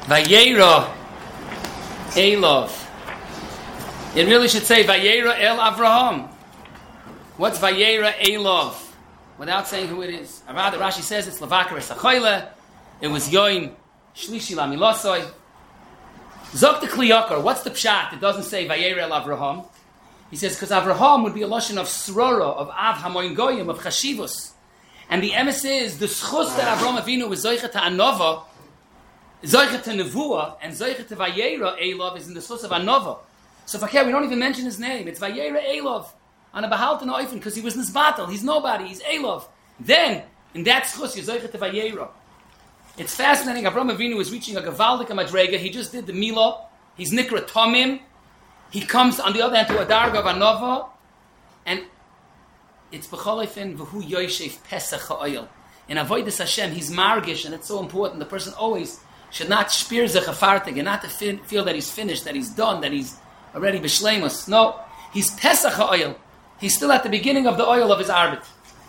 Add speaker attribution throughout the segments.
Speaker 1: Vayera Elov. It really should say Vayera El Avraham. What's Vayera Elov? Without saying who it is. Rather, Rashi says it's Lavakar Esachoyle. It was Yoim Shlishi Lamilosoi. Zok the Kliyakar. What's the pshat? It doesn't say Vayera El Avraham. He says because Avraham would be a lashon of Srora, of Av Hamoin Goyim, of Chashivus. And the emes is the schus that Avraham Avinu was Zoichet to Anova, Zoichet to Nevuah, and Zoichet to Vayera Elov is in the schus of Anova. So if I care, we don't even mention his name. It's Vayera Elov. On a Bahaltan Oifen, because he was Nisbatel, he's nobody, he's Elov. Then, in that schus, you're Zoichet to Vayera. It's fascinating, Avraham Avinu is reaching a Gavaldika Madrega, he just did the Milah, he's Nikra Tomim, he comes on the other hand to a Darga of Anova, and it's B'cholefen V'hu Yoshef Pesach Ha'oil. In Avodas Hashem, he's Margish, and it's so important, the person always should not spear Zechafartig, and not to feel that he's finished, that he's done, that he's already B'shleimus. No, he's Pesach Ha'oil. He's still at the beginning of the oil of his arbit.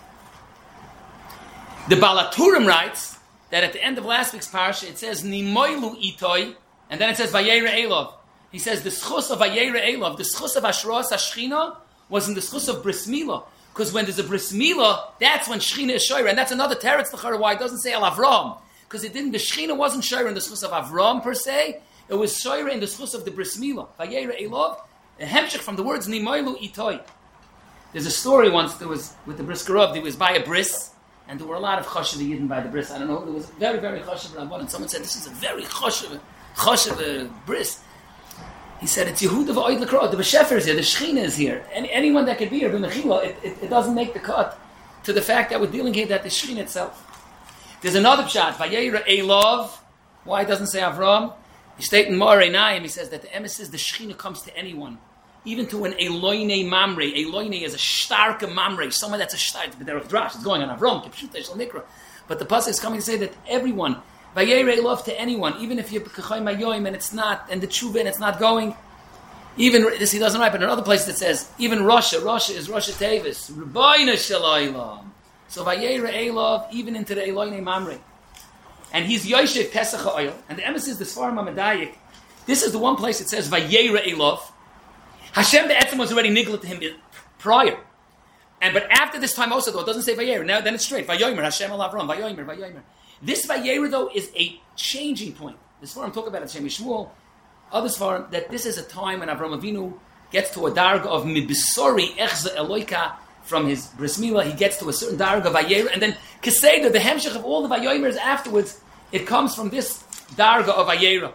Speaker 1: The Balaturim writes that at the end of last week's parsha, it says, Nimoilu Itoi, and then it says, Vayera Elov. He says, the schus of Vayera Elov, the schus of Ashros HaShechina, was in the schus of Bris Milah. Because when there's a Bris Milah, that's when Shechina is Shoyra. And that's another teretz l'chara why it doesn't say Al Avram. Because it didn't, the Shechina wasn't Shoyra in the schus of Avram per se. It was Shoyra in the schus of the Bris Milah. Vayera Elov, a hemshech from the words Nimoilu Itoi. There's a story once there was with the Briskerov, there was by a bris, and there were a lot of choshev yidden by the bris. I don't know, there was very, very choshev rabban, and someone said, this is a very choshev bris. He said, it's Yehuda v'oid l'kro, the Beshefer is here, the Shechina is here. Anyone that could be here, b'mechila, it doesn't make the cut to the fact that we're dealing here that the Shechina itself. There's another pshat, Vayera Elov. Why it doesn't say Avram? He states in Ma'arei Naim, he says that the emes says the Shechina comes to anyone. Even to an Eloine Mamre. Eloine is a starke Mamre, someone that's a starke, but it's going on Avram, Kipshuta, Shal Nikra. But the pasuk is coming to say that everyone, Vayera Elov to anyone, even if you're K'chayim Ayoim and it's not, and the Tshuva and it's not going, even, this he doesn't write, but in another place it says, even Rasha is Rasha Tevis, Rabbeinu Shalaylam. So Vayera Elov, even into the Eloine Mamre. And he's Yoshev Pesach Ha'oil, and the emes is the Sfarim HaMedayik. This is the one place it says Vayera Elov. Hashem Be'etzim was already nigla to him prior. But after this time also, though, it doesn't say Vayera. Now, then it's straight. Vayomer, Hashem al Avram, Vayomer. This Vayera, though, is a changing point. This Sfarim talk about it, Shem Yishmuel, other Sfarim, that this is a time when Avram Avinu gets to a darga of Mibisori Echza Eloika from his Bris Milah. He gets to a certain darga of Vayera. And then Keseda, the hemshech of all the Vayomers afterwards, it comes from this darga of Vayera.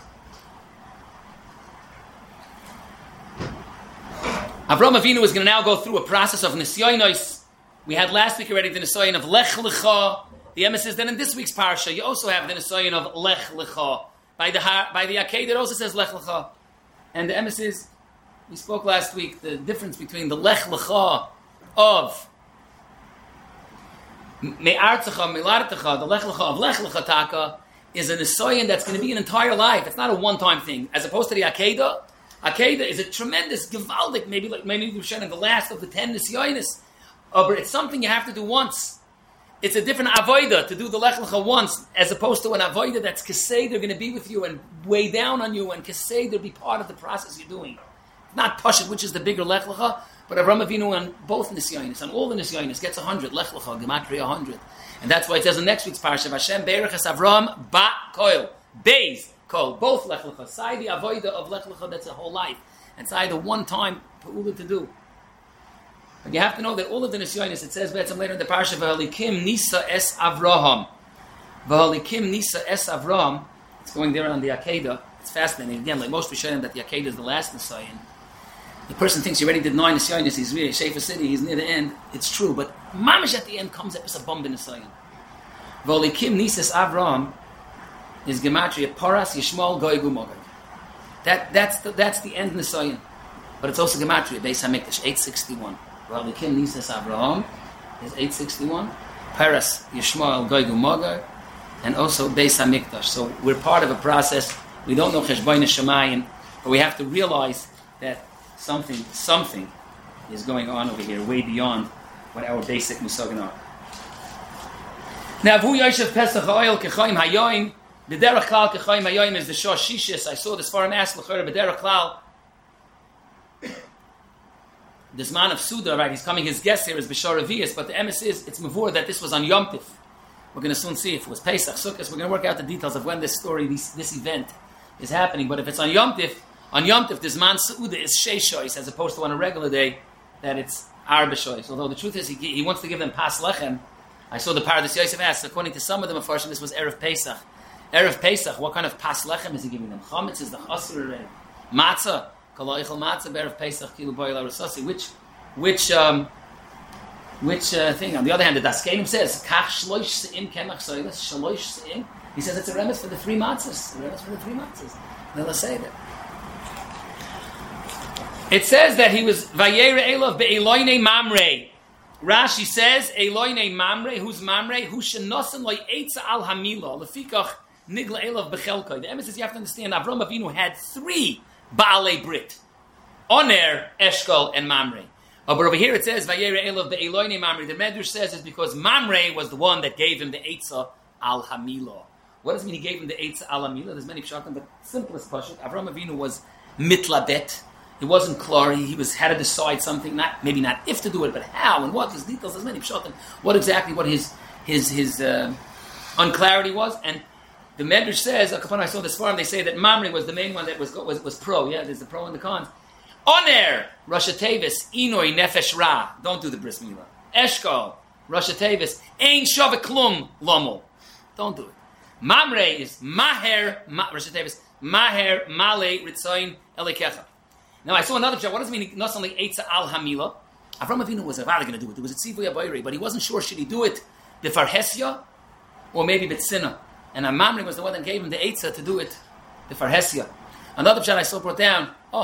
Speaker 1: Avraham Avinu is going to now go through a process of Nisyonos. We had last week already the Nisyon of Lech Lecha. The emes is then in this week's parsha, you also have the Nisyon of Lech Lecha. By the Akedah, it also says Lech Lecha. And the emes is, we spoke last week, the difference between the Lech Lecha of Me'artzecha, Me'lartecha, the Lech Lecha of Lech Lecha Taka, is a Nisyon that's going to be an entire life. It's not a one-time thing. As opposed to the Akedah, Akedah is a tremendous, gewaldik, maybe you've shown in the last of the 10 Nisyonis. But it's something you have to do once. It's a different avoida to do the Lech Lecha once, as opposed to an avoida that's kasei, they're going to be with you and weigh down on you, and kasei, they'll be part of the process you're doing. Not Pashut, which is the bigger Lech Lecha, but Avraham Avinu on both Nisyonis, on all the Nisyonis, gets 100, Lech Lecha, Gematria 100. And that's why it says in next week's parsha, Hashem Be'erechas Avram Ba Koil, Beis, Kol, both Lech Lecha. Sai the avoida of Lech Lecha, that's a whole life. And sai the one-time Pa'ula to do. But you have to know that all of the Nisyonis, it says later in the parsha, V'halikim Nisa Es Avraham. V'halikim Nisa Es Avraham. It's going there on the Akedah. It's fascinating. Again, like most Rishonim, that the Akedah is the last Nisyon. The person thinks he already did 9 Nisyonis, he's really Shefa City, he's near the end. It's true, but Mamish at the end comes up as a bomb in Nisyon. V'halikim Nisa Es Avraham is Gematria Paras Yishmael Goy Gumogay. That's the end Nisyon. But it's also Gematria, Beis HaMikdash, 861. V'halikim Nisa Es Avraham is 861. Paras Yishmael Goy Gumogay. And also Beis HaMikdash. So we're part of a process. We don't know Cheshboin Shemayim, but we have to realize that something is going on over here, way beyond what our basic musagin are. Now, Vu Yoshev Pesach Oil Kechaim Hayoim B'derech klal k'chayim hayoyim is the shor shishis. I saw this forum ask l'chayim b'derech klal. This man of Suda, right? He's coming. His guest here is B'shor Revius, but the emes is it's mavur that this was on Yom Tif. We're going to soon see if it was Pesach, Sukkot. We're going to work out the details of when this story, this event, is happening. But if it's on Yom Tif, this man Suda is Sheishois as opposed to on a regular day that it's Arba Shois. Although the truth is he wants to give them Pas Lechem. I saw the Paradas Yosef asks, according to some of the Mefarshim, this was Erev Pesach. Erev Pesach, what kind of Pas Lechem is he giving them? Chametz is the Chasur Matzah. Kaloichel Matzah Erev Pesach Kilu Boy La Rasasi. Which thing? On the other hand, the Daskenim says Kach Shloish Se'im Kemach Soilas Shloish Se'im. He says it's a remes for the 3 matzahs. Then let's say that. It says that he was Vayera Elov be'Eloine Mamre. Rashi says Eloine Mamre. Who's Mamre? Who shenosan loy eitza al hamila lefikach nigla Elov bechelkoi. The emes is you have to understand. Avram Avinu had 3 Baalei Brit: Oner, Eshkol, and Mamre. But over here it says Vayera Elov be'Eloine Mamre. The Medrash says it's because Mamre was the one that gave him the eitza al hamila. What does it mean he gave him the eitza al hamila? There's many pshatim, but simplest pashut. Avram Avinu was mitlabet. It wasn't clear. He had to decide something, maybe not if to do it, but how and what. His details. There's many pshatim. What his unclarity was, and the Medrash says. I saw this forum. They say that Mamre was the main one that was pro. Yeah, there's the pro and the cons. Oner Rasha Tevis Inoi Nefesh Ra. Don't do the bris milah. Eshkol Rasha Tevis Ein Shavek Klum Lomo. Don't do it. Mamre is Maher Rasha Tevis Maher Male Ritzayin Elikecha. Now I saw another pshat. What does it mean? Not only Eitza al Hamila. Avram Avinu was going to do it. There was a Tzivu Yabayri, but he wasn't sure should he do it b'farhesia or maybe b'tzina. And Mamre was the one that gave him the Eitza to do it b'farhesia. Another pshat I saw brought down.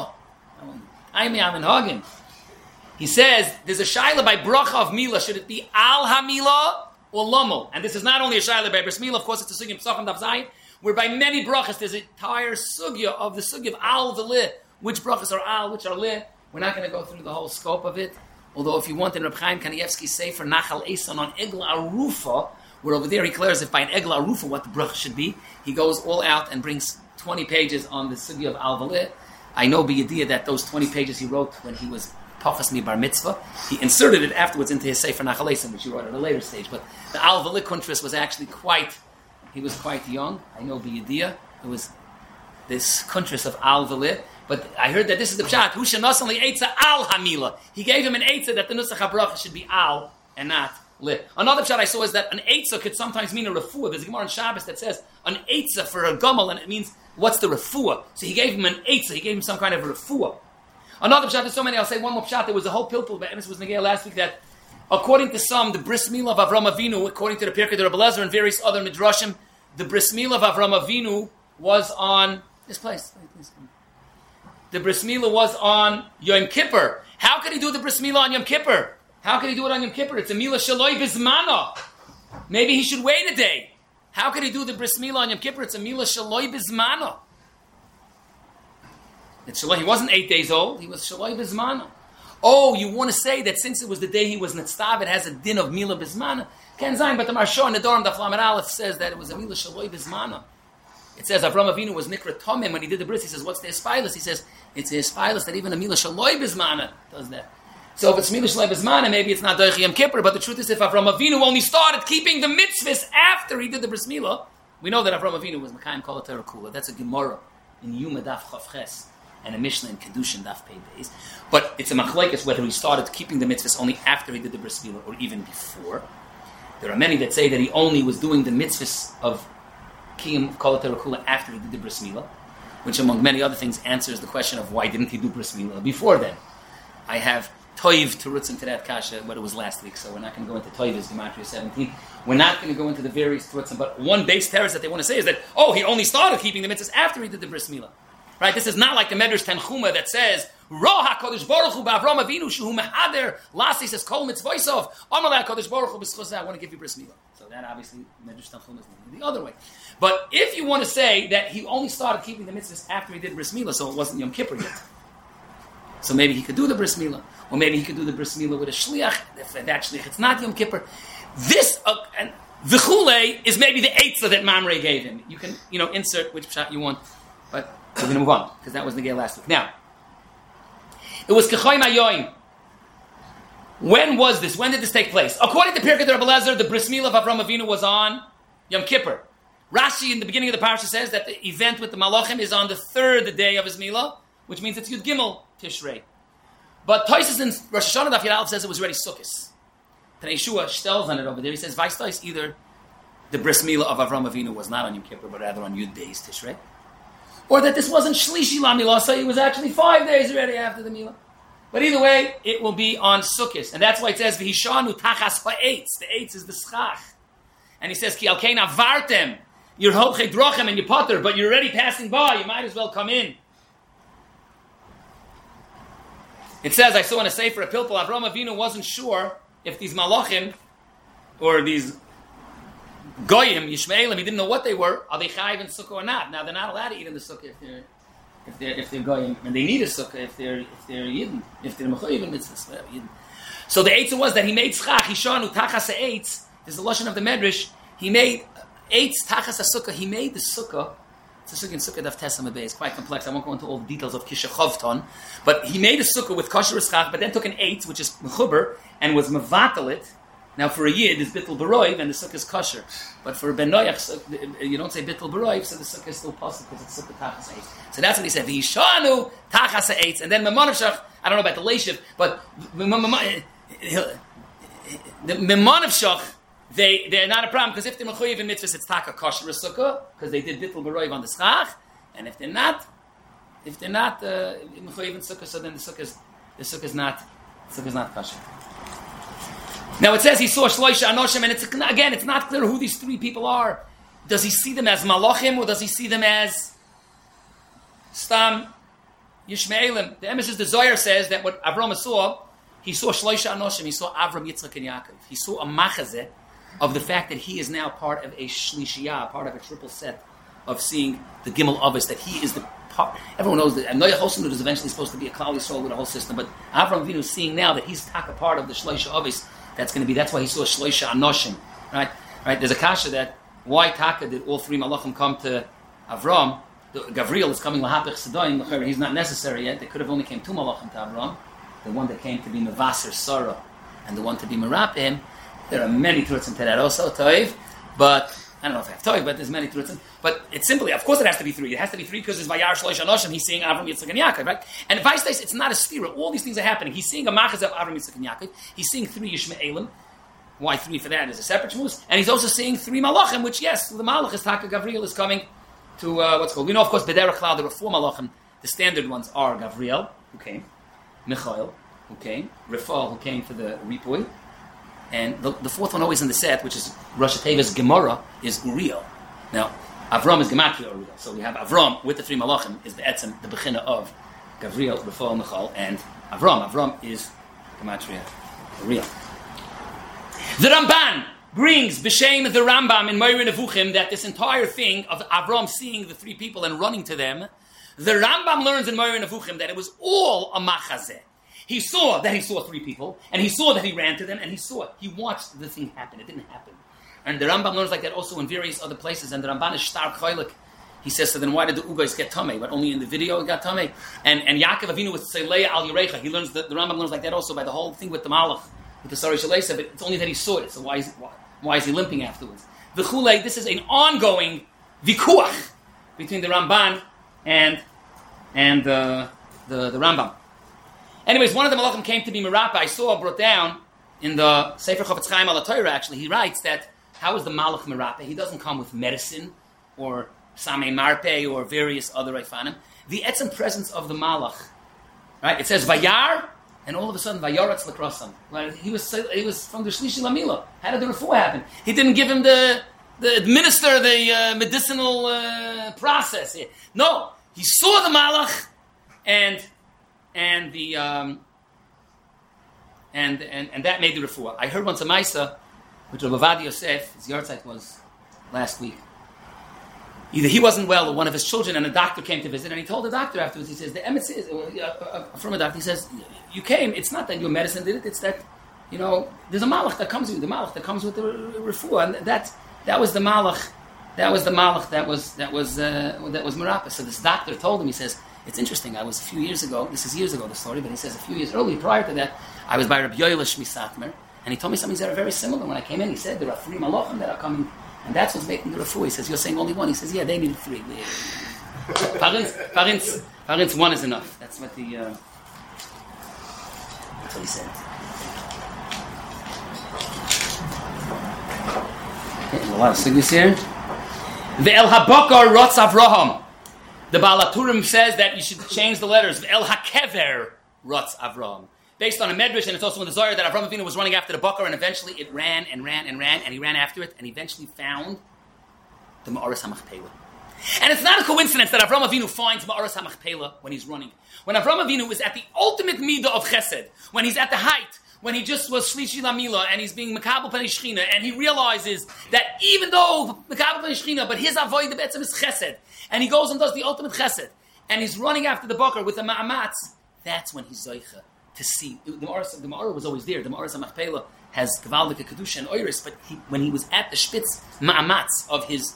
Speaker 1: I'm in Hagen. He says there's a shaila by bracha of Mila. Should it be al Hamila or Lomo? And this is not only a shaila by bris Mila. Of course, it's a sugya Pesachim Daf Zayin, where by many brachas there's an entire sugya of the sugya of al v'leh. Which brachas are al, which are leh. We're not going to go through the whole scope of it. Although if you want in Reb Chaim Kanievsky's sefer Nachal Eson on Egla Arufa, where over there he declares if by an Egla Arufa what the bracha should be, he goes all out and brings 20 pages on the sugya of al v'leh. I know b'yediyah that those 20 pages he wrote when he was Pachas Mi Bar Mitzvah, he inserted it afterwards into his sefer Nachal Eson, which he wrote at a later stage. But the al v'leh kuntris was actually he was quite young. I know b'yediyah. It was this kuntris of al v'leh. But I heard that this is the pshat. Hu shenosam li'etza al hamila. He gave him an etza that the nusach habracha should be al and not li. Another pshat I saw is that an etza could sometimes mean a refuah. There's a Gemara in Shabbos that says an etza for a gomel, and it means what's the refuah. So he gave him an etza. He gave him some kind of a refuah. Another pshat. There's so many. I'll say one more pshat. There was a whole pilpul. But Emes was Negea last week that according to some, the bris milah of Avram Avinu, according to the Pirkei Rebbe Lezer and various other midrashim, the bris milah of Avram Avinu was on this place. Please come. The bris milah was on Yom Kippur. How could he do the bris milah on Yom Kippur? How could he do it on Yom Kippur? It's a milah shaloi bizmana. Maybe he should wait a day. How could he do the bris milah on Yom Kippur? It's a milah shaloi bizmana. He wasn't 8 days old. He was shaloi bizmana. Oh, you want to say that since it was the day he was netztav, it has a din of milah bizmana? Ken Zayin, but the Marsha in the Dorm Daf Lamed Aleph says that it was a milah shaloi bizmana. It says Avram Avinu was nikra tomim when he did the bris. He says, "What's the espilus?" He says, "It's the espilus that even a milah shaloi bizmana does that." So if it's milah shaloi bizmana, maybe it's not doich Yom Kippur. But the truth is, if Avram Avinu only started keeping the mitzvahs after he did the bris milah, we know that Avram Avinu was Mekayim Kol HaTorah Kula. That's a Gemara in Yuma Daf Chav Ches and a Mishnah in Kedushin Daf Pei Beis. But it's a machlekes whether he started keeping the mitzvahs only after he did the bris milah or even before. There are many that say that he only was doing the mitzvahs of Kiyum Kol HaTorah Kula after he did the bris milah, which among many other things answers the question of why didn't he do bris milah before then. I have toiv to roots into that kasha, but it was last week, so we're not going to go into toiv as Gematria 17. We're not going to go into the various roots, but one base terrace that they want to say is that, he only started keeping the mitzvahs after he did the bris milah. Right? This is not like the Medrash Tanchuma that says, Roh HaKadosh Baruch Hu B'Avram Avinu Shehu Mehader Lasi says Kol Mitzvoisov Amalei HaKadosh Baruch Hu B'Schoseh I want to give you bris milah. So that obviously Medrash Tanchuma is the other way. But if you want to say that he only started keeping the mitzvahs after he did bris milah, so it wasn't Yom Kippur yet. So maybe he could do the bris milah, or maybe he could do the bris milah with a shliach. If that shliach it's not Yom Kippur, this V'chule is maybe the eitzah that Mamre gave him. You can, insert which shot you want, but we're going to move on, because that was the Negei last week. Now, it was Kechoy Mayoim. When was this? When did this take place? According to Pirkei Rabbi Eliezer, the bris milah of Avram Avinu was on Yom Kippur. Rashi in the beginning of the parasha says that the event with the Malachim is on the third day of his milah, which means it's Yud Gimel Tishrei. But Tosfos in Rosh Hashanah Daf Yud Aleph says it was already Sukkos. Then Yeshua stells on it over there. He says, Vaistais, either the bris milah of Avram Avinu was not on Yom Kippur, but rather on Yud Beis Tishrei, or that this wasn't Shlishi La Milah, so it was actually 5 days already after the milah. But either way, it will be on Sukkot. And that's why it says, V'hishanu tachas ha'etz. The eitz is the schach. And he says, Ki al kein avartem. You're holchei drochem and you potter, but you're already passing by. You might as well come in. It says, I saw in a sefer a pilpul, Avram Avinu wasn't sure if these malachim, or these goyim, Yishmaelim, he didn't know what they were, are they chayiv in sukkah or not. Now, they're not allowed to eat in the sukkah if they're goyim, and they need a sukkah if they're yidden, if they're mechayiv in mitzvahs, yidden. So the eitzah was that he made schach, hishanu tachas ha'eitz. This is the lashon of the Medrash. He made eitz tachas ha'sukkah. He made the sukkah. It's a sukkah in Sukkah Daf Tesam Abay. It's quite complex. I won't go into all the details of Kisha Chavton. But he made a sukkah with kosher schach, but then took an eitz, which is mechuber, and was mevatel it. Now for a yid, it's bittul baroiv, and the sukkah is kosher. But for a ben noyach, you don't say bittul baroiv, so the sukkah is still possible because it's sukkah tachas eitz. So that's what he said. V'yishanu tachas eitz, and then memonavshach. I don't know about the leishiv, but the memonavshach. They're not a problem, because if they're mechuyev in mitzvahs, it's taka kosher sukkah, because they did bittul baroiv on the schach, and if they're not mechuyev in sukkah, so then the sukkah is not kosher. Now it says he saw shloisha anoshim, and it's not clear who these three people are. Does he see them as malachim, or does he see them as stam Yishmaelim? The emes, the Zohar says that what Avram saw, he saw shloisha anoshim, he saw Avram, Yitzchak, and Yaakov. He saw a machazeh of the fact that he is now part of a shlishiyah, part of a triple set of seeing the Gimel Avos, that he is the part. Everyone knows that Noach Hosnut is eventually supposed to be a Klal Yisrael with a whole system, but Avram Avinu is seeing now that he's taka part of the Shloisha Avos. That's why he saw Shloisha Anoshim. Right? There's a kasha that why taka did all three malachim come to Avram? Gavriel is coming lahapich sedoim. He's not necessary yet. They could have only came two malachim to Avram. The one that came to be Mevaser Sarah, and the one to be Merapim. There are many truths into that also, Toiv, but I don't know if I have Toiv, but there's many truths. But it's simply, of course it has to be three. It has to be three because it's Vayar Shlosh Anoshim, he's seeing Avram, Yitzchak, and Yaakov, right? And vice versa, it's not a stira. All these things are happening. He's seeing a machaz of Avram, Yitzchak, and Yaakov. He's seeing three Yishmaelim. Why three for that is a separate shmuz. And he's also seeing three malachim, which, yes, the malach is Taka Gavriel is coming to what's called. We know, of course, Bederach Klal, there were four malachim. The standard ones are Gavriel, who came, Michael, who came, Rafal, who came for the Ripoy, and the fourth one always in the set, which is Rosh Hashanah's Gemara, is Uriel. Now, Avram is Gematria Uriel. So we have Avram with the three malachim, is the etzem, the bechina of Gavriel, Rafal, Michal, and Avram. Avram is Gematria Uriel. The Ramban brings b'shem the Rambam in Moira Nevuchim that this entire thing of Avram seeing the three people and running to them, the Rambam learns in Moira Nevuchim that it was all a machazeh. He saw three people, and he saw that he ran to them, and he watched the thing happen. It didn't happen. And the Rambam learns like that also in various other places, and the Ramban is stark chaylik. He says, so then why did the Ugais get tamei? But only in the video it got tamei. And Yaakov Avinu with Seleya al Yerecha, he learns that the Rambam learns like that also by the whole thing with the Malach, with the Sari Shalesa, but it's only that he saw it, so why is he limping afterwards? The Chulei, this is an ongoing vikuach between the Ramban and the Rambam. Anyways, one of the malachim came to be Merapa. I brought down in the Sefer Chofetz Chaim al Torah, actually, he writes that how is the malach Merapa? He doesn't come with medicine or Samei Marpe or various other Reifanim. The etzem presence of the malach, right? It says Vayar, and all of a sudden Vayaratz Lakrosam. Right? He was from the Shlishi Lamila. How did the refuah happen? He didn't give him the administer the medicinal process. No, he saw the malach and that made the refuah. I heard once a Maisa, which Rav Ovadia Yosef, his yahrzeit was last week. Either he wasn't well or one of his children, and a doctor came to visit, and he told the doctor afterwards, he says, the emes is, from a doctor, he says, you came, it's not that your medicine did it, it's that there's a malach that comes with the refuah, and that was the malach. That was the malach that was Marapa. So this doctor told him, he says, it's interesting, I was a few years ago, this is years ago the story, but he says a few years earlier, prior to that, I was by Rabbi Yoelish Misatmer, and he told me something that are very similar. When I came in, he said, there are 3 malachim that are coming, and that's what's making the refuah. He says, you're saying only one. He says, yeah, they needed 3. Parents, 1 is enough. That's what he said. Okay, a lot of signals here. Ve'el habakar rotz Avraham. The Baal HaTurim says that you should change the letters. Ve'el hakever rotz Avraham. Based on a medrash, and it's also in the Zohar that Avraham Avinu was running after the bakar, and eventually it ran, and he ran after it, and eventually found the Ma'aras HaMachpelah. And it's not a coincidence that Avraham Avinu finds Ma'aras HaMachpelah when he's running. When Avraham Avinu is at the ultimate midah of chesed, when he's at the height, when he just was Shlishi Lamila and he's being Mekabel Panei Shechina, and he realizes that even though Mekabel Panei Shechina, but his avoid the betzim is chesed, and he goes and does the ultimate chesed, and he's running after the bakar with the ma'amatz, that's when he's zoicha to see. The Ma'ara was always there. The Ma'aras HaMachpelah has Gevaldike Kedusha and Oiris, but when he was at the Spitz ma'amatz of his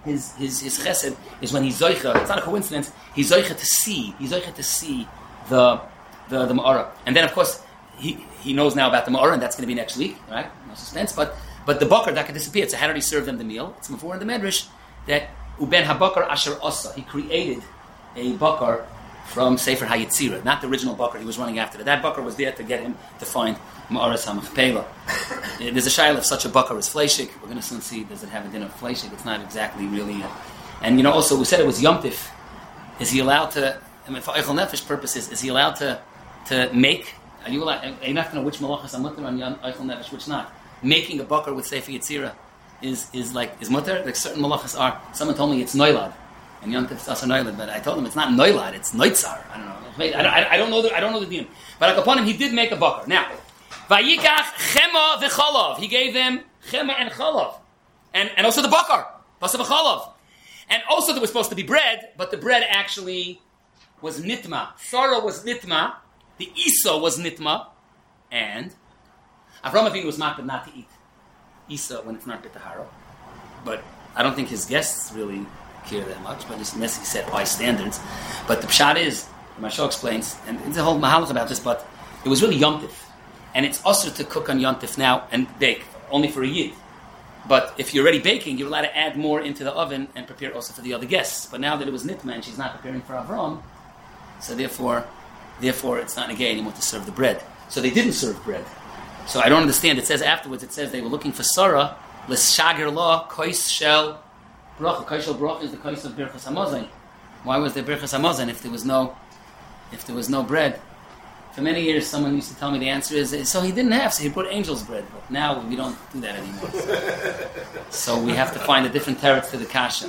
Speaker 1: chesed is when he's zoicha. It's not a coincidence. He's zoicha to see. He's zoicha to see the Ma'ara, and then of course he knows now about the Ma'ara, and that's going to be next week, right? No suspense. But the bakar that could disappear. So how did he serve them the meal? It's before in the medrash that Uben habakar asher asa. He created a bakar from Sefer HaYetzirah, not the original bakar he was running after. That bakar was there to get him to find Ma'aras HaMachpelah. There's a shayla if such a bakar is fleishik. We're going to soon see, does it have a din of fleishik? It's not exactly really. And also we said it was Yom Tif. Is he allowed to, for Eichel Nefesh purposes, is he allowed to make, are you allowed, you have to know which malachas are mutter on Eichel Nefesh, which not. Making a bakar with Sefer Yetzirah is mutter. Like certain malachas are, someone told me it's noilad. And Yom Tif is also noilad, but I told him it's not noilad, it's noitzar. I don't know. I don't know the din. But upon him, he did make a bakar. Now, Vayikach chema v'chalav. He gave them chema and chalav. And also the bakar. Basa v'chalav. And also there was supposed to be bread, but the bread actually was nitma. Sarah was nitma. The Isa was nitma. And Avraham Avinu was makbid not to eat Isa when it's not b'tahara. But I don't think his guests really care that much, but unless he set high standards. But the pshat is, Mashal explains, and there's a whole mahalach about this, but it was really Yom Tif. And it's also to cook on Yom Tif now and bake, only for a yid. But if you're already baking, you're allowed to add more into the oven and prepare also for the other guests. But now that it was Nitma and she's not preparing for Avram, so therefore it's not negay anymore to serve the bread. So they didn't serve bread. So I don't understand. It says afterwards, they were looking for Sarah, l'shager la, kois shel bracha. Kois shel bracha is the kois of Birchas Hamazon. Why was there Birchas Hamazon if there was no bread? For many years, someone used to tell me the answer is, so he didn't have, so he put angel's bread. But now we don't do that anymore. So we have to find a different teretz to the kasha.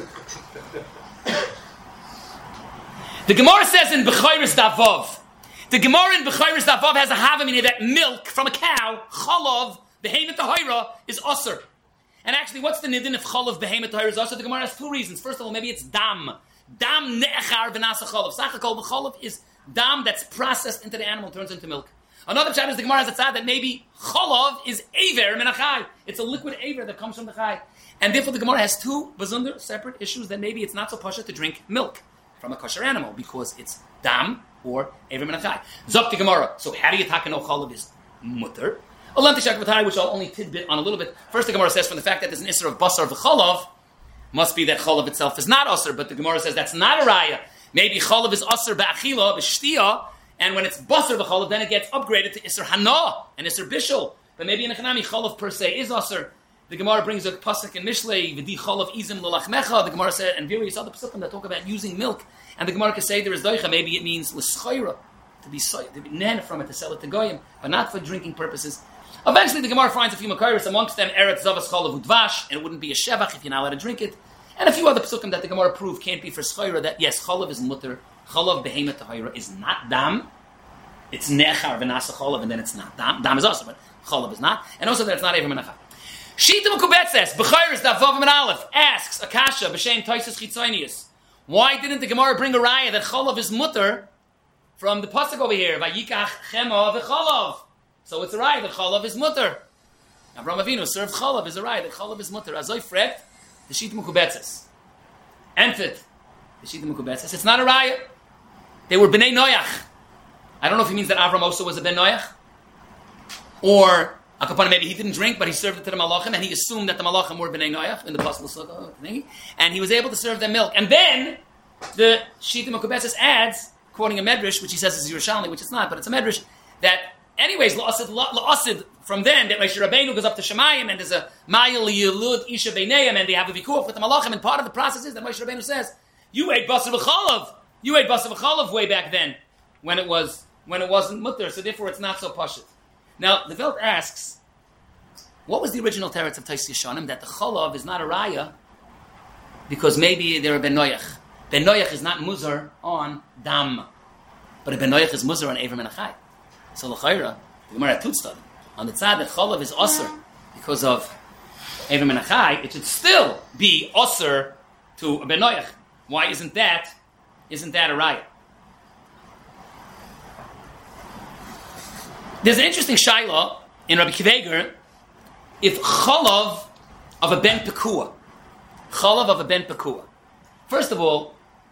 Speaker 1: The Gemara says in Bechayris Davav, the Gemara in Bechayris Davav has a havamina that milk from a cow, chalav, behemoth tahira, is usr. And actually, what's the nidin if chalav, behemoth tahira is usr? The Gemara has 2 reasons. First of all, maybe it's dam. Dam ne'echar v'nasa chalav. Sachakol v'chalav is dam that's processed into the animal, turns into milk. Another chat is the Gemara has a tzad that maybe chalav is aver min achai. It's a liquid aver that comes from the chai. And therefore the Gemara has 2 bazunder separate issues that maybe it's not so pasha to drink milk from a kosher animal because it's dam or aver min achai. Zok the Gemara. So how do you taka no chalav is mutter? Olam tishak v'tai, which I'll only tidbit on a little bit. First the Gemara says from the fact that there's an isser of basar v'chalav, must be that chalav itself is not asr, but the Gemara says that's not a raya. Maybe chalav is asr ba'achila, b'shtiya, and when it's basar b'chalav, then it gets upgraded to isr hana and isr bishul. But maybe in a chanami, chalav per se is asr. The Gemara brings a pasuk in Mishlei, v'di chalav izim l'lachmecha. The Gemara said, and various other pasukim that talk about using milk. And the Gemara can say there is doicha, maybe it means l'schoira, to be nen from it, to sell it to goyim, but not for drinking purposes. Eventually the Gemara finds a few makaris, amongst them eretz zavas chalav udvash, and it wouldn't be a shevach if you're not allowed to drink it. And a few other pasukim that the Gemara prove can't be for schoira, that yes, chalav is mutter, chalav behemoth tahira is not dam, it's nechar v'nasa chalav, and then it's not dam. Dam is also, but chalav is not. And also that it's not even menachar. Shita Mekubet says, B'chayris Davav and Aleph asks Akasha b'shem Taisus Chitzonius, why didn't the Gemara bring a raya that chalav is mutter from the pasuk over here? Vayikach chema v'chalav. So it's a raya that chalav is mutter. Avraham Avinu served chalav is a raya that chalav is mutter. Azoi frekt the shita mukubetzes. Enfit the shita mukubetzes. It's not a raya. They were bnei Noach. I don't know if he means that Avram also was a ben Noach, or Akapana, maybe he didn't drink, but he served it to the Malachim, and he assumed that the Malachim were bnei Noach in the Pasuk thing, and he was able to serve them milk. And then the Shita Mukubetzes adds, quoting a Medrash, which he says is Yerushalmi, which it's not, but it's a Medrash, that anyways, la'asid, from then, that Moshe Rabbeinu goes up to Shemayim, and there's a Mayil Yilud Isha Beineim, and they have a Vikuach with the Malachim, and part of the process is that Moshe Rabbeinu says, you ate Basar V'chalav. You ate Basar V'chalav way back then, when it wasn't mutter, so therefore it's not so pashut. Now, the Welt asks, what was the original teretz of Tais Yeshanim, that the chalav is not a raya, because maybe they're a ben Noach. Ben Noach is not muzar on dam, but a ben Noach is muzar on Avram and Achai. So l'chayra, the Gemara Tutstad, on the tzad that chalav is osir because of Avram and Achai, it should still be osir to a ben Noach. Why isn't that a raya? There's an interesting shaila in Rabbi Kiveger, if chalav of a ben pekua. First of all,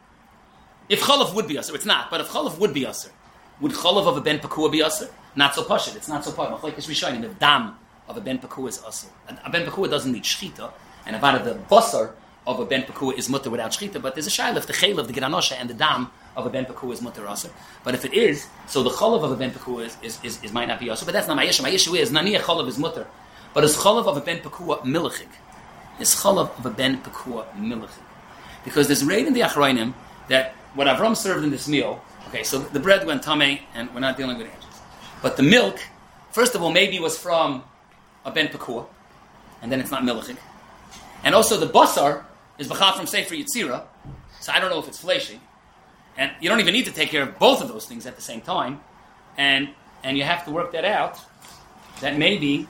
Speaker 1: if chalav would be aser, it's not, but if chalav would be aser, would chalav of a ben pekua be aser? Not so pashut, it's not so pashut. Like this Rishonim, the dam of a ben pekua is aser. A ben pekua doesn't need shchita, and about the basar of a ben pekua is mutter without shchita, but there's a shaila if the chaylev, the geranosha, and the dam of a ben pekua is mutter aser. But if it is, so the chalav of a ben pekua is might not be aser. But that's not my issue. My issue is naniya chalav is mutter, but is chalav of a ben pekua milachig? Is chalav of a ben pekua milachig? Because there's raid in the Achrayim that what Avram served in this meal. Okay, so the bread went tamei, and we're not dealing with answers. But the milk, first of all, maybe was from a ben pekua, and then it's not milachig. And also the basar is b'chad from Sefer Yetzirah, so I don't know if it's fleshy. And you don't even need to take care of both of those things at the same time. And you have to work that out, that maybe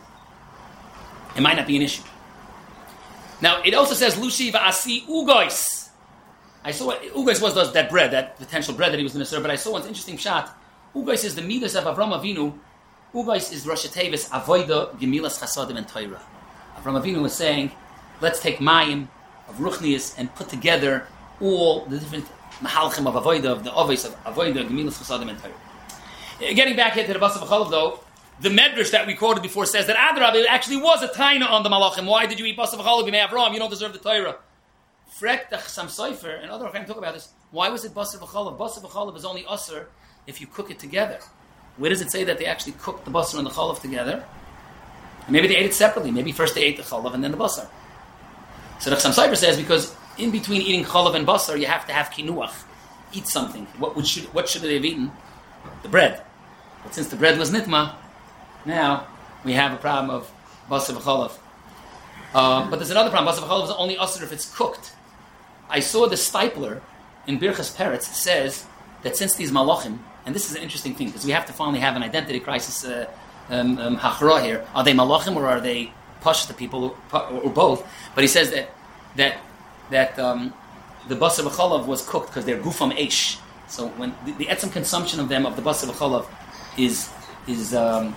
Speaker 1: it might not be an issue. Now, it also says, Lushi va'asi ugois. I saw what ugois was that bread, that potential bread that he was going to serve, but I saw one interesting shot. Ugois is the midas of Avram Avinu. Ugois is Rosh Tevis, avoida, gemilas chasadim, and Torah. Avram Avinu was saying, let's take mayim of ruchnius and put together all the different mahalchim of avoida, of the ovis of avoida, gemilas chasadim, and Torah. Getting back here to the Basar V'chalav, though, the Medrash that we quoted before says that Adrab, it actually was a taina on the malachim. Why did you eat Basar V'chalav? You may have Avram, you don't deserve the Torah. Frek the Chassam Sofer, and other Chachamim talk about this. Why was it Basar V'chalav? Basar V'chalav is only usher if you cook it together. Where does it say that they actually cooked the basar and the chalav together? Maybe they ate it separately. Maybe first they ate the chalav and then the basar. So the Chassam Sofer says because in between eating chalav and basar, you have to have kinuach, eat something. What should they have eaten? The bread. But since the bread was nitma, now we have a problem of basar v'chalav. But there's another problem. Basar v'chalav is only usher if it's cooked. I saw the stipler in Birchas Peretz says that since these malachim, and this is an interesting thing because we have to finally have an identity crisis hachra here. Are they malachim or are they pashta people or both? But he says that the basar v'chalav was cooked because they're gufam eish. So when the etzem consumption of them of the basar v'chalav is bishul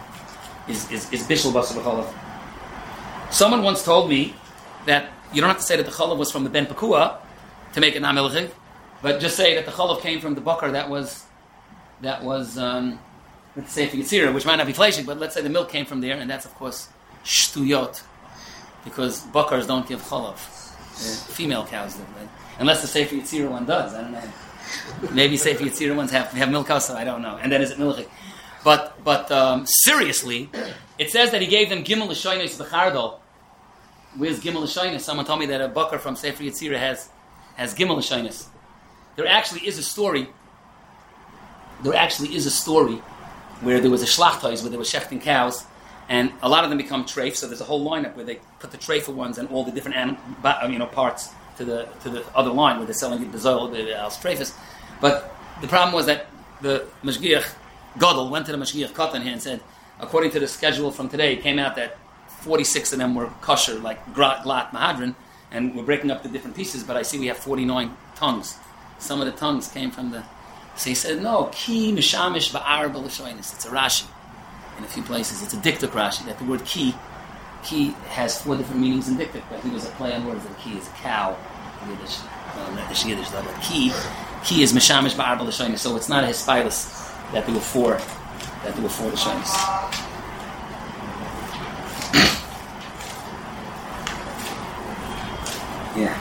Speaker 1: basar v'chalav. Someone once told me that you don't have to say that the chalav was from the ben pekua to make it namelachig, but just say that the chalav came from the bakar that was let's say for Yitzira, which might not be fleshig, but let's say the milk came from there, and that's of course shtuyot, because bakars don't give chalav. Female cows do, right? Unless the Sefer Yitzira one does. I don't know. Maybe Sefer Yitzira ones have milk also. I don't know. And then is it milchik? But seriously, it says that he gave them gimel l'shoynes b'chardol. Where's gimel l'shoynes? Someone told me that a bakar from Sefer Yitzira has gimel l'shoynes. There actually is a story where there was a shlachtais, where there were shechting cows, and a lot of them become treif. So there's a whole lineup where they put the treifa ones and all the different parts to the other line where they're selling the zoil, the als treifas. But the problem was that the mashgiach gadol went to the mashgiach katan here and said, according to the schedule from today, it came out that 46 of them were kosher, like glat mahadran, and we're breaking up the different pieces. But I see we have 49 tongues. Some of the tongues came from the. So he said, no, ki mishamish ba'ar b'lashoynis. It's a Rashi. in a few places. It's a diktuk Rashi, that the word ki has 4 different meanings in diktuk, but he was a play on words that ki is a cow, Yiddish, not the Yiddish, but ki is mishamish ba'arba l'shonis, so it's not a hispilus that there were 4 l'shonis. Yeah.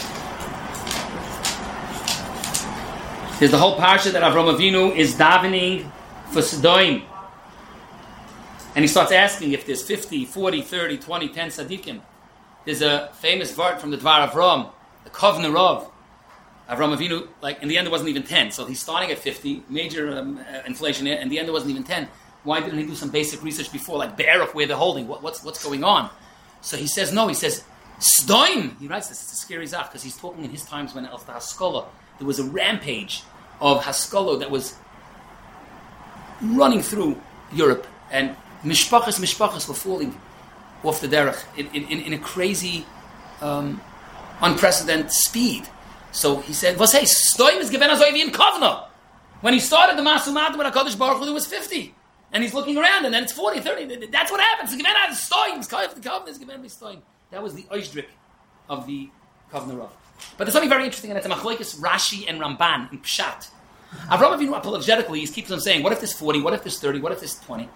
Speaker 1: There's the whole parsha that Avram Avinu is davening for Sodom. And he starts asking if there's 50, 40, 30, 20, 10 tzaddikim. There's a famous vart from the Dvar Avram, the Kovner Rav. Avram Avinu, like in the end, there wasn't even 10. So he's starting at 50, major inflation, and in the end, there wasn't even 10. Why didn't he do some basic research before, like Be'erach, where they're holding? What's going on? So he says, no, he says, Sdoim! He writes this, it's a scary zach, because he's talking in his times when after Haskalah, there was a rampage of Haskalah that was running through Europe, and mishpachas were falling off the derech in a crazy, unprecedented speed. So he said, "Was hey, Sdoim is given as in Kovna." When he started the Masumat with HaKadosh Baruch Hu, there was 50, and he's looking around, and then it's 40, 30. That's what happens. It's given as Sdoim. The Kovna is given as Sdoim. That was the Oishdrik of the Kovna Rav. But there's something very interesting, and it's a machlokes Rashi and Ramban in Pshat. Avram Avinu apologetically he keeps on saying, "What if there's 40? What if there's 30? What if there's 20?"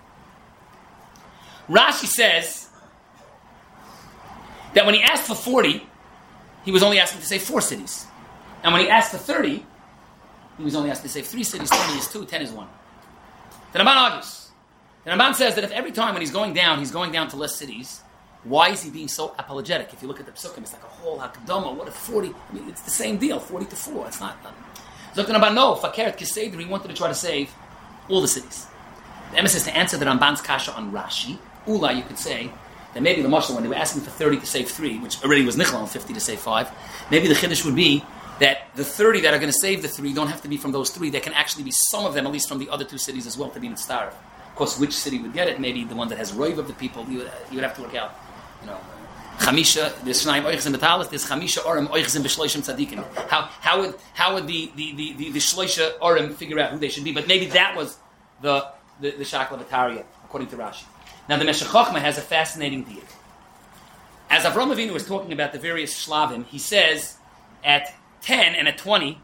Speaker 1: Rashi says that when he asked for 40, he was only asking to save 4 cities. And when he asked for 30, he was only asking to save 3 cities. 20 is 2, 10 is 1. The Ramban argues. The Ramban says that if every time when he's going down to less cities, why is he being so apologetic? If you look at the Psukim, it's like a whole Hakdama. What if 40? I mean, it's the same deal, 40 to 4. It's not. Zok the Ramban, no, Fakert Kiseder, he wanted to try to save all the cities. The emphasis to answer the Ramban's kasha on Rashi, Ula, you could say, that maybe the Mashal, when they were asking for 30 to save 3, which already was Nichla on 50 to save 5, maybe the Chiddush would be that the 30 that are going to save the 3 don't have to be from those 3. There can actually be some of them, at least from the other 2 cities as well, to be Mitzvah. Of course, which city would get it? Maybe the one that has Roiv of the people. You would have to work out. Chamisha, there's Shnaim Oichzim Betalis, there's Chamisha Orim Oichzim B'Shloishim Tzadikim. How would the Shloisha Orim figure out who they should be? But maybe that was the Shakla Bataria, according to Rashi. Now the Meshech Chochmah has a fascinating deal. As Avram Avinu was talking about the various Shlavim, he says at 10 and at 20,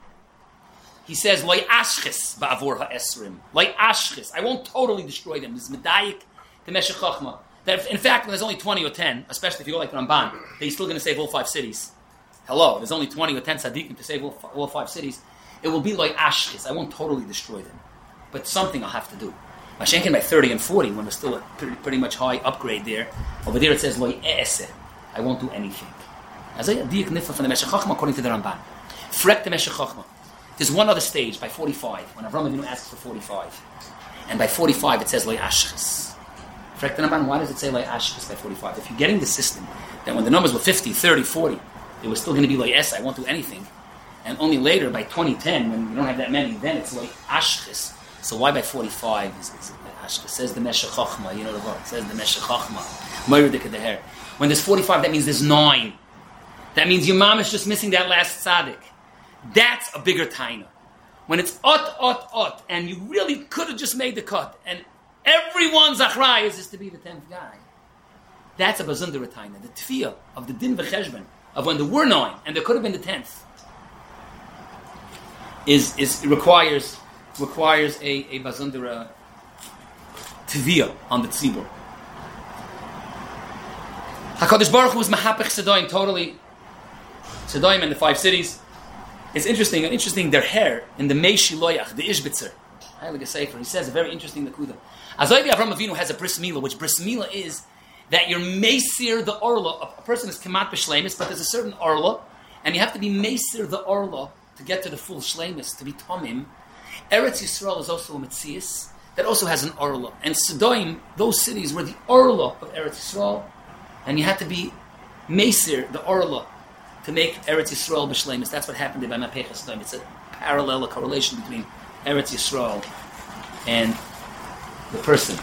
Speaker 1: he says, Loi Ashchis Ba'avor HaEsrim. Loi Ashchis. I won't totally destroy them. This is Medayik, the Meshech Chochmah. That in fact, when there's only 20 or 10, especially if you go like Ramban, that he's still going to save all 5 cities. Hello, there's only 20 or 10 tzaddikim to save all 5 cities. It will be like Ashchis. I won't totally destroy them. But something I'll have to do. Mashenkin by 30 and 40, when there's still a pretty much high upgrade there. Over there it says, Loi E'eseh. I won't do anything. As a diak nifa from the Meshech Chochmah, according to the Ramban. Frek the Meshech Chochmah. There's one other stage by 45, when Avram Avinu asks for 45. And by 45 it says Loi Ashchis. Frek the Ramban, why does it say Loi Ashchis by 45? If you're getting the system, that when the numbers were 50, 30, 40, it was still going to be Loi Es, I won't do anything. And only later, by 2010, when you don't have that many, then it's Loi Ashchis. So why by 45 is Ashchis? Says the Meshech Chochmah, you know the word. It says the Meshech Chochmah. Moiridik Deher. When there's 45, that means there's 9. That means your mom is just missing that last tzaddik. That's a bigger taina. When it's ot, and you really could have just made the cut, and everyone's achrayas is to be the 10th guy. That's a bazundara taina. The tfiyah of the din v'cheshben, of when there were 9, and there could have been the 10th, requires a bazundara tviyah on the tzibur. HaKadosh Baruch Hu was mahapech Sodom, totally. Sodom and the 5 cities. It's interesting, their hair in the Mei Shiloyach, the Ishbitzer. Heilige Sefer, he says a very interesting nakuda. Azoyvi Avram Avinu has a bris milah, which bris milah is that you're meisir the orla. A person is kemat b'shleimus, but there's a certain orla, and you have to be meisir the orla to get to the full shleimus, to be tomim. Eretz Yisrael is also a metzias that also has an orla. And Sodom, those cities were the orla of Eretz Yisrael, and you had to be meisir the orla to make Eretz Yisrael b'shleimus. That's what happened there by Mapecha Sodom. It's a parallel, a correlation between Eretz Yisrael and the person.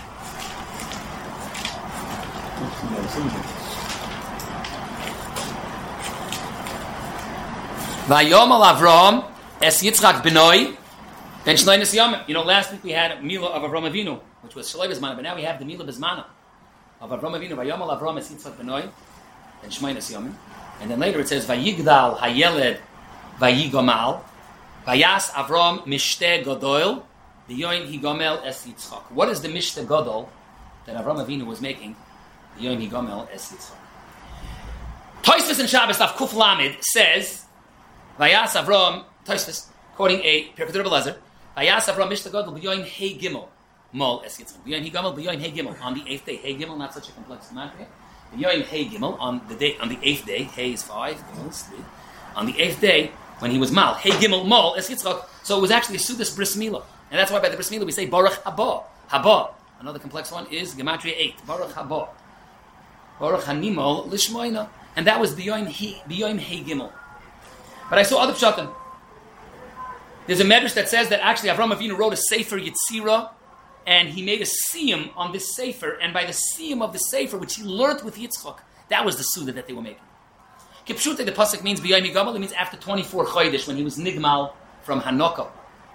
Speaker 1: Vayomal Avram es Yitzchak benoi ben shleimus yomim. Last week we had a milah of Avram Avinu which was Shaloi Bezmana, but now we have the Mila Bezmana of Avram Avinu, Vayomal Avram es Yitzchak Benoi, and Shmoynes Yomim. And then later it says, Vayigdal Hayeled Vayigomal, Vayas Avram Mishte Godoil, the Yoin Higomel es Yitzchak. What is the Mishte Godol that Avram Avinu was making? The Yoin Higomel es Yitzchak. Tosfos in Shabbos Daf Kuf Lamed says, Vayas Avram, Tosfos, quoting a Pirkei Rebbe Lezer, Vayas Avram Mishte Godol b'yoin Hey Gimel Mol es Yitzchak. B'yoin Higomel b'yoin Hey Gimel on the 8th day. Hey Gimel, not such a complex gematria. B'yoin Hey Gimel on the 8th day. Hey is 5, Gimel is 3. On the 8th day, when he was Mal, Hey Gimel Mol es Yitzchak. So it was actually a Sudas Bris Milah. And that's why by the Bris Milah we say Baruch Haba. Haba. Another complex one is Gematria 8. Baruch Haba. Baruch Hanimol Lishmoina. And that was B'yoin Hey Gimel. But I saw other pshatim. There's a medrash that says that actually Avram Avinu wrote a Sefer Yitzira, and he made a siyum on this Sefer, and by the siyum of the Sefer, which he learnt with Yitzchak, that was the Suda that they were making. Kipshute, the pasuk means B'yoim Yigamal, it means after 24 Chodesh, when he was Nigmal from Hanukkah.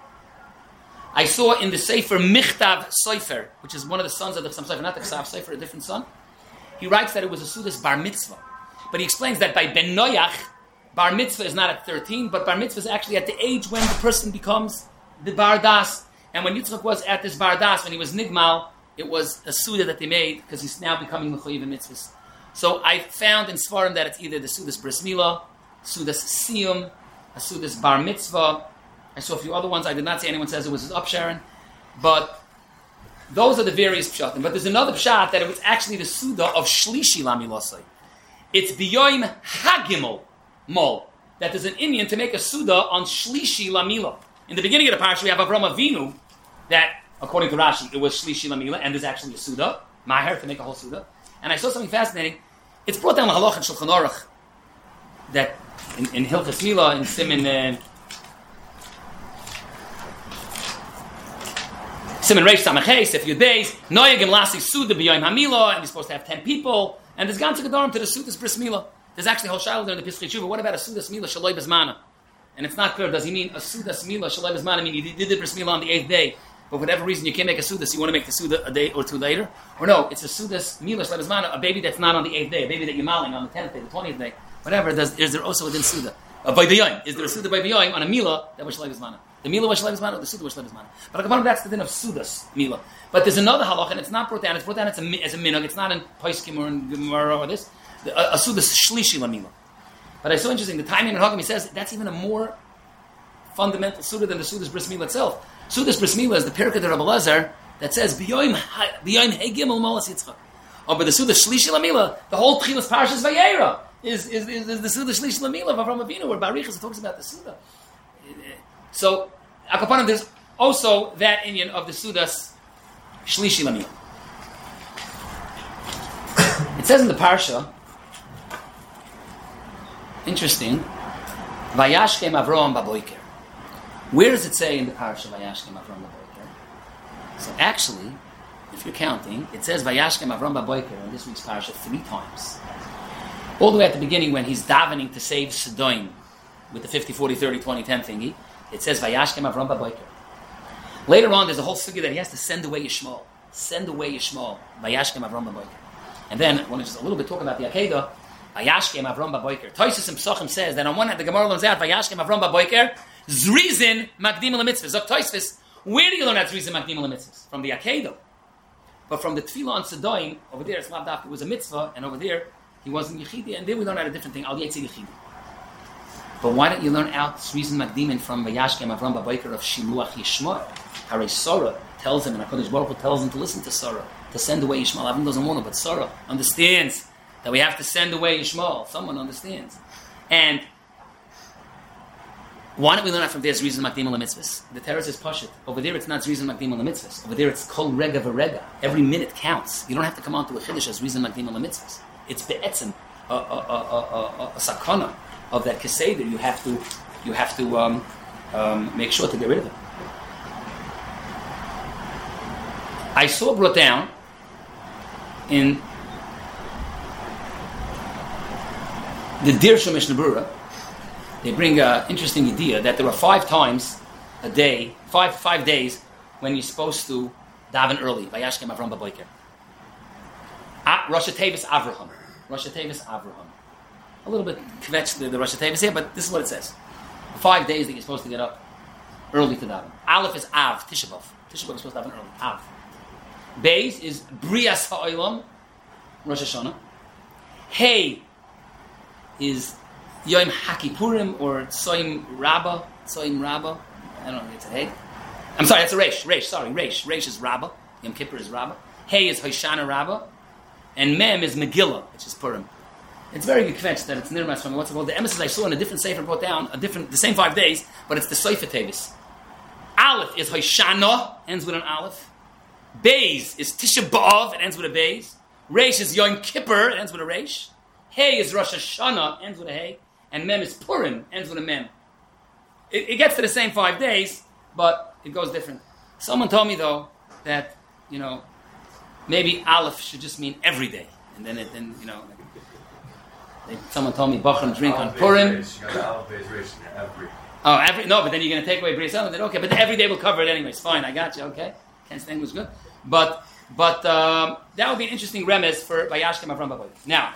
Speaker 1: I saw in the Sefer Michtav Sefer, which is one of the sons of the Chassam Sefer, not the Ksav Sefer, a different son. He writes that it was a Suda's Bar Mitzvah. But he explains that by Ben Noyach, Bar Mitzvah is not at 13, but Bar Mitzvah is actually at the age when the person becomes the Bar Das. And when Yitzchak was at this Bar Das, when he was Nigmal, it was a Suda that they made, because he's now becoming Mechuyev in Mitzvahs. So I found in Sfarim that it's either the Sudas Bris Milah, Sudas Siyum, a Sudas Bar Mitzvah. I saw a few other ones. I did not see anyone says it was his Upsharon. But those are the various Pshatim. But there's another Pshat that it was actually the Suda of Shlishi Lamilosai. It's B'yoim Hagimel Mol. That there's an Indian to make a Suda on Shlishi Lamila. In the beginning of the parsha, we have Avram Avinu, that, according to Rashi, it was Shlishi Lamila, and there's actually a Suda, Maher, to make a whole Suda. And I saw something fascinating. It's brought down the Halach and Shulchan Aruch, that in Hilchas Mila, in Siman Reish Samachay, Sef Yud Beis, Noyagim Lasi Suda B'yoim Hamila, and you're supposed to have 10 people, and there's Ganze Gedorim to the Sudas Bris Milah. There's actually a whole shiloh there in the Pischei Tshuva. What about a Sudas Milah Shaloi Bezmana? And it's not clear. Does he mean a Sudas Milah Shaloi Bezmana? I mean, you did the Bris Milah on the 8th day, but for whatever reason you can't make a Sudas, you want to make the Suda a day or two later? Or no, it's a Sudas Milah Shaloi Bezmana, a baby that's not on the 8th day, a baby that you're maling on the 10th day, the 20th day, whatever. Is there also within Suda? By B'yoim. Is there a Suda by B'yoim on a Milah that was Shaloi Bezmana? The Milah was Shaloi Bezmana or the Suda was Shaloi Bezmana? But that's the din of Sudas Milah. But there's another halach, and it's not brought down. It's brought down as a minhag. It's not in Paiskim or in Gemara or this. A Sudas Shlishi Lamila. But I saw interesting, the timing in Hagam, he says that's even a more fundamental Suda than the Sudas Bris Milah itself. Sudas Bris Milah is the Pirkei Rebbe Lezer that says, B'yoim Hey Gimel Molas Yitzchak. Oh, but the Sudas Shlishi Lamila, the whole Tchilas Parshas Vayera, is the Sudas Shlishi Lamila of Avram Avinu, where Barichas talks about the Suda. So, Akapanim, there's also that Indian of the Sudas Shlishi Lamila. It says in the Parsha, interesting, Vayashkem Avram Baboiker. Where does it say in the Parsha Vayashkem Avram Baboiker? So actually, if you're counting, it says Vayashkem Avram Baboiker in this week's Parsha 3 times. All the way at the beginning when he's davening to save Sodom with the 50, 40, 30, 20, 10 thingy, it says Vayashkem Avram Baboiker. Later on, there's a whole sugya that he has to send away Yishmael. Send away Yishmael. Vayashkem Avram Baboiker. And then, I want to just a little bit talk about the Akedah. Vayashkem Avram Baboiker. Toysus and Pesachim says that on one hand, the Gemara learns out, Vayashkem Avram Baboiker, Zrizin Makdim L'Mitzvah. Zok Toysus, where do you learn that Zrizin Makdim L'Mitzvah? From the Akedah. But from the Tefillah on Sedoim, over there, it's not it was a mitzvah, and over there, he wasn't Yechidi, and then we learn out a different thing, Al Yetzi Yechidi. But why don't you learn out Zrizin Makdim from Vayashkem Avram Baboiker of Shiluach Yishmael? Harei Sarah tells him, and HaKadosh Baruch Hu tells him to listen to Sarah, to send away Yishmael. Avram doesn't want to, but Sarah understands that we have to send away Yishmael. Someone understands. And why don't we learn that from there? Zrizin Makdim L'Mitzvahs. The terrace is Pashit. Over there, it's not Zrizin Makdim L'Mitzvahs. Over there, it's Kol Rega V'Rega. Every minute counts. You don't have to come on to a Chiddush as Zrizin Makdim L'Mitzvahs. It's be'etzim, a sakana of that Keseder. You have to make sure to get rid of it. I saw brought down in the Dirsha Mishnah Berurah, they bring an interesting idea that there are 5 times a day, five days when you're supposed to daven early. Vayashkem Avram b'boiker. Rosh Tevis Avraham. Rosh Tevis Avraham. A little bit kvetch the Rosh Tevis here, but this is what it says. 5 days that you're supposed to get up early to daven. Aleph is Av, Tisha B'Av. Tisha B'Av is supposed to daven early. Av. Beis is Brias Ha'olam, Rosh Hashanah. Hey is Yom HaKippurim or Tzoyim Rabbah. I don't know if it's a Hey. I'm sorry, that's a Reish. Sorry, Reish. Reish is Rabbah. Yom Kippur is Rabbah. Hey is Hoshana Rabbah. And Mem is Megillah, which is Purim. It's very good kvetch that it's nirmas from what's it called. The emissaries I saw in a different sefer brought down the same 5 days, but it's the Sefer Tevis. Aleph is Hoshana, ends with an Aleph. Beis is Tisha B'Av, it ends with a Beis. Reish is Yom Kippur, it ends with a Reish. Hey is Rosh Hashanah, ends with a Hey. And Mem is Purim, ends with a Mem. It gets to the same 5 days, but it goes different. Someone told me, though, that, maybe Aleph should just mean every day. And then someone told me, Bachram drink on Purim. No, but then you're going to take away Bris Elam. Okay, but every day will cover it anyways. Fine, I got you, okay. Ken's thing was good. But that would be an interesting remez for Vayashkem Avram Baboy. Now,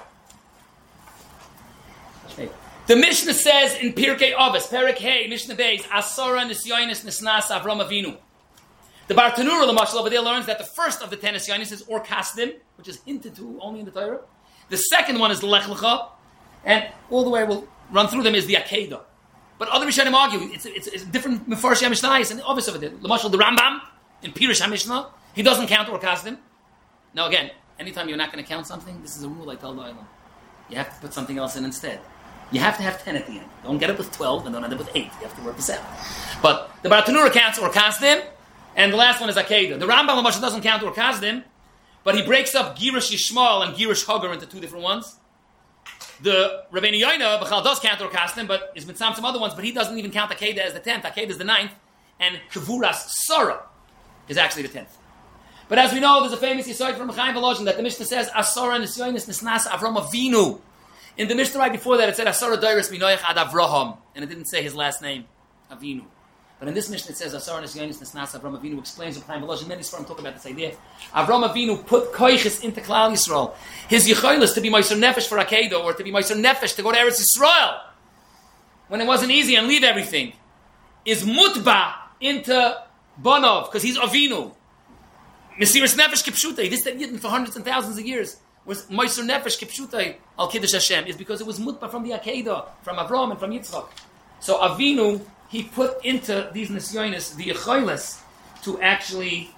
Speaker 1: the Mishnah says in Pirkei Avos, Perek Hey, Mishnah Beis, Asora Nisyonis Nisnas Avram Avinu. The Bartanura, the Mashal over there, learns that the first of the 10 Nisyonis is Or Kasdim, which is hinted to only in the Torah. The second one is the Lech Lecha, and all the way we'll run through them is the Akedah. But other Rishonim argue, it's different Mefarshei HaMishnayos, and the obvious of it. The Mashal, the Rambam, in Pirush HaMishnah, he doesn't count Or Kasdim. Now again, anytime you're not going to count something, this is a rule I tell the Olam. You have to put something else in instead. You have to have 10 at the end. Don't get up with 12 and don't end up with 8. You have to work with 7. But the Bartanura counts Or Kasdim, and the last one is Akedah. The Rambam Moshe doesn't count Or Kasdim, but he breaks up Girish Yishmael and Girish Hagar into 2 different ones. The Rabbeinu Yoina, Bechal does count Or Kasdim, but is mitzam some other ones, but he doesn't even count Akedah as the 10th. Akedah is the 9th, and Kevuras Sarah is actually the 10th. But as we know, there's a famous Yisrael from Chaim Volozhin that the Mishnah says, Asara Nisyonis Nisnas Avram Avinu. In the Mishnah right before that, it said Asara Dairis Minoyach Ad Avraham, and it didn't say his last name, Avinu. But in this Mishnah, it says Asara Nisyonis Nisnas Avram Avinu, explains what Chaim Volozhin. Many Sfarim talk about this idea. Avram Avinu put koiches into Klal Yisrael. His yichaylis to be Meiser Nefesh for Akedah, or to be Meiser Nefesh to go to Eretz Yisrael, when it wasn't easy and leave everything, is mutba into Bonov, because he's Avinu. Mesiris Nefesh Kipshutai, this that Yidden for hundreds and thousands of years, was Meiser Nefesh Kipshutai al Kiddush Hashem, is because it was mutba from the Akedah, from Avram and from Yitzchak. So Avinu, he put into these Nisyonis the Yechoilis to actually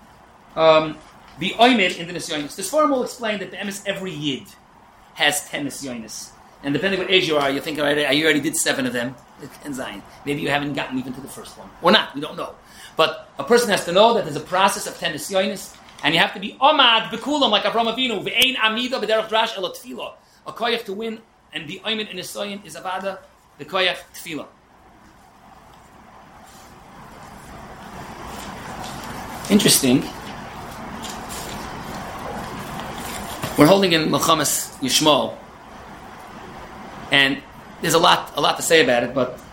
Speaker 1: be Oimid in the Nisyonis. This forum will explain that the emes every Yid has 10 Nisyonis. And depending what age you are, you think, all right, I already did 7 of them in Zion. Maybe you haven't gotten even to the first one. Or not, we don't know. But a person has to know that there's a process of 10 Nisyonis, and you have to be Omad Bekulam like Avram Avinu. Ve'ein Amida B'derech Drash Elo Tefillah. A koyach to win and be Oimid in Nisyoin is Avada, the koyach Tefillah. Interesting. We're holding in Milchamas Yishmael, and there's a lot to say about it, but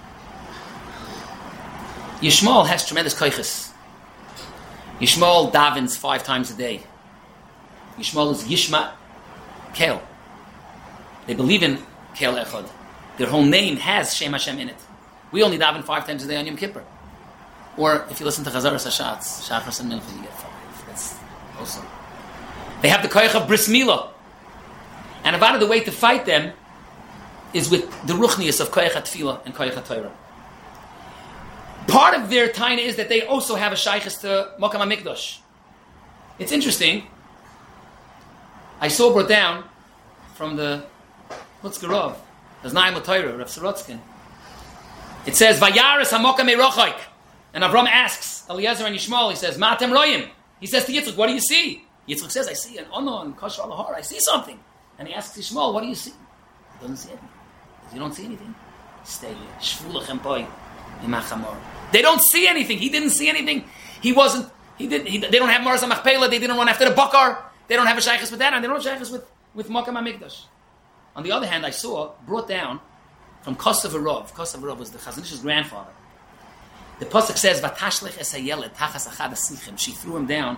Speaker 1: Yishmael has tremendous koiches. Yishmael davens 5 times a day. Yishmael is Yishma Kel. They believe in Kel Echad. Their whole name has Shem Hashem in it. We only daven 5 times a day on Yom Kippur. Or if you listen to Chazaras Hashatz, Shachar and Mincha, you get 5. That's awesome. They have the koyach of Bris Milah. And about the way to fight them is with the ruchnius of koyach HaTfilah and koyach HaTorah. Part of their taina is that they also have a shaykhis to Mokam HaMikdash. It's interesting. I saw brought down from the Lutzgerov, the Znaim LaTorah, Rav Sorotzkin. It says, Vayaris HaMokam Eirochaik. And Avram asks Eliezer and Yishmael, he says, Ma'atem Royim. He says to Yitzchak, what do you see? Yitzchak says, I see an Onon, Kosher Alahar, I see something. And he asks Yishmael, what do you see? He doesn't see anything. You don't see anything? Stay here. Shvulachem poi. They don't see anything. He didn't see anything. They don't have Maras HaMachpelah. They didn't run after the Bakar. They don't have a shaykhis with that, and they don't have shaykhis with Mokam HaMikdash. On the other hand, I saw, brought down from Kosav Arov. Kosav Arov was the Chazon Ish's grandfather. The pasuk says, "Vatashlech es hayeled tachas achad asichim." She threw him down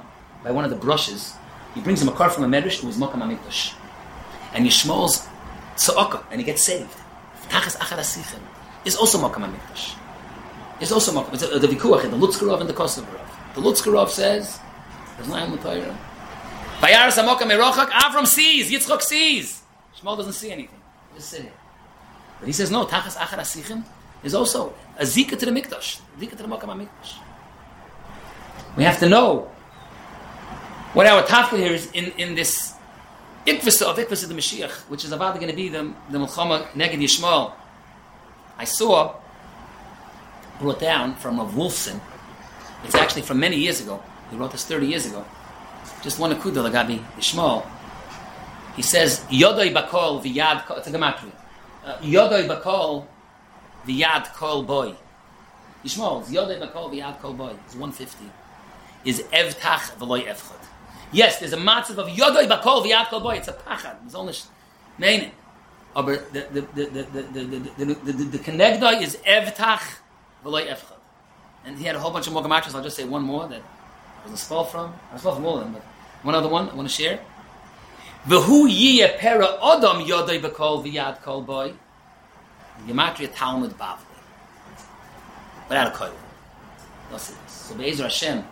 Speaker 1: by one of the brushes. He brings him a car from a medrash who was Makam HaMikdash. And Yishmael's tza'aka, and he gets saved. Tachas Achar HaSichim is also Makam HaMikdash. It's also Makam. It's the Vikuach, the Lutzkerov and the Kosovarov. The Lutzkerov says, there's no Ayam L'Torah. Vayaras HaMokam Merochak, Avram sees, Yitzchok sees. Shmuel doesn't see anything. He just sit here. But he says, no, Tachas Achar HaSichim is also a Zika to the Mikdash. Zika to the Makam HaMikdash. We have to know what our tafka here is in this Ikvasa of Ikvasa the Mashiach, which is about going to be the Melchama Neged Yishmael. I saw, brought down from Rav Wolfson, it's actually from many years ago, he wrote this 30 years ago, just one akudah lagabi Yishmael. He says, Yodoi bakol v'yad, it's a gematria, Yodoi bakol v'yad kol boy. Yishmael, Yodoi bakol v'yad kol boy, it's 150, is evtach v'loy evchot. Yes, there's a matzav of Yodoi bakol v'yad kol boy, it's a pachad, it's only meaning. But the Kenegdoi is evtach v'loy evchad. And he had a whole bunch of more gematras. I'll just say one more that I was spoiled from. I was spoiled from all of them, but one other one I want to share. V'hu yiyeh pera odom Yodoi bakol v'yad kol boy. Gematria Talmud Bavli. Without a koil. So Be'ezer Hashem,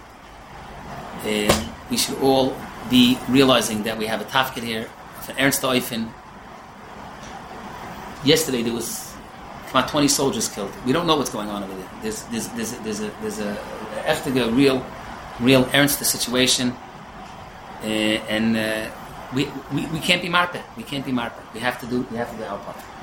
Speaker 1: we should all be realizing that we have a tafkid here of an Ernst Oifen. Yesterday there was about 20 soldiers killed. We don't know what's going on over there. There's a real Ernst situation, and we can't be marpet. We can't be marpet. We have to do our part.